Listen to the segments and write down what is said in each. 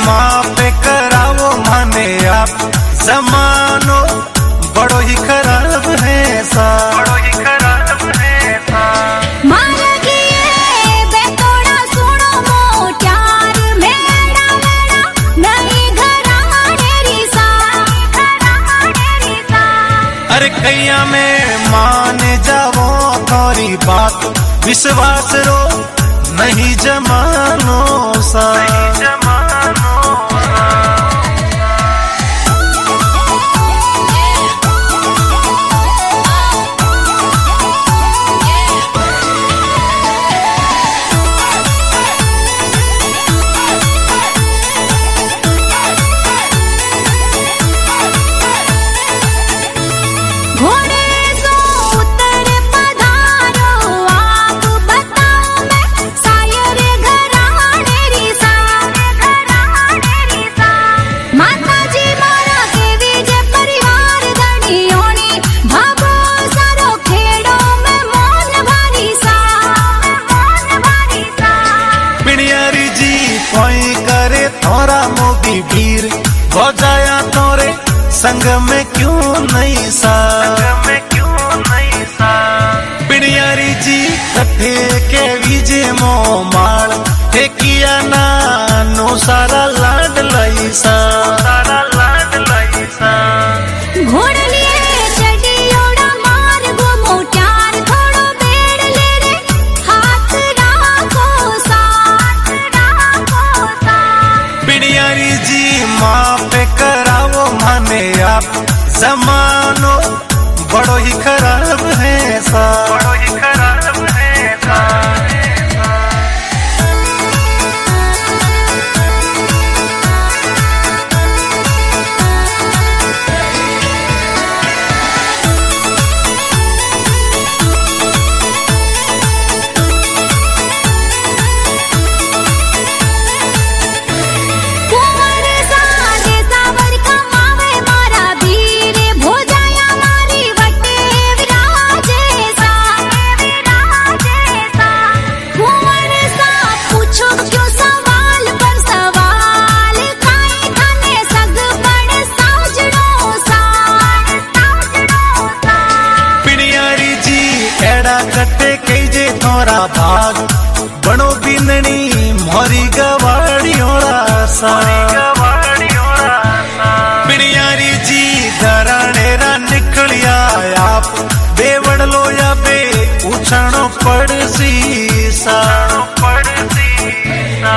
माफ कराओ माने आप, जमानो बड़ो ही खराब है सा, बड़ो ही खराब है सा। अरे कैया में मान जाओ थोड़ी बात, विश्वास रो नहीं जमानो सा, नहीं जमानो सा। थोड़ा मोगी भीर हो जाया तोरे संग में क्यों नहीं सा, संग में क्यों नहीं सा। पिणियारी जी कथे के विजे मो माल थे किया ना नो सारा लाड लई सा, सारा लाड लई सा। पिणियारी जी माफ कराओ माने आप, जमानो बड़ो ही खराब है सा, बड़ो ही खराब है सा। कटे कईजे थोड़ा भाग बनो बिननी मोरी गवाड़ियोड़ा सा, पिणियारी जी घराणेरा निकलिया आप, बेवड़ लो या बे उछाणो पड़ सी सा, पड़ सी सा।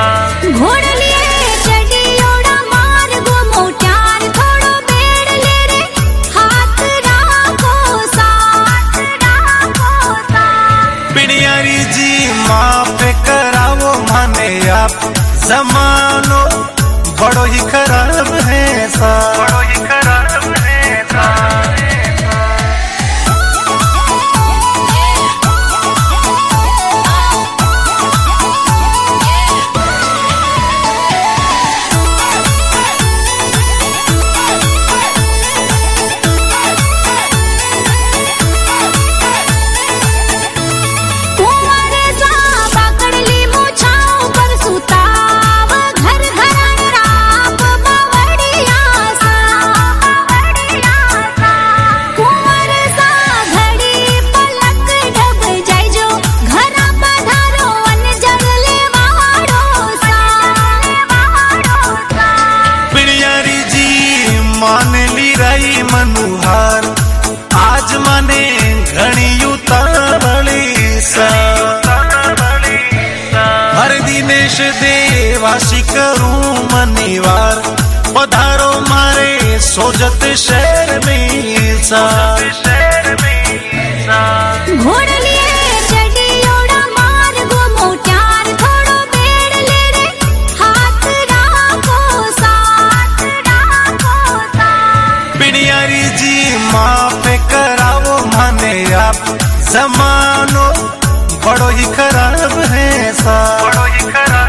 पिणियारी जी माफ कराओ माने आप, जमानो बड़ो ही खराब है सा, बड़ो ही खराब है सा। मान ली रही मनुहार आज मने घणी उतावली सा, हर दिनेश देवासी करूं मनीवार, पधारो मारे सोजत शहर में सा, शहर में सा। पिणियारी जी माफ कराओ माने आप, जमानो बड़ो ही खराब है सा, बड़ो ही खराब।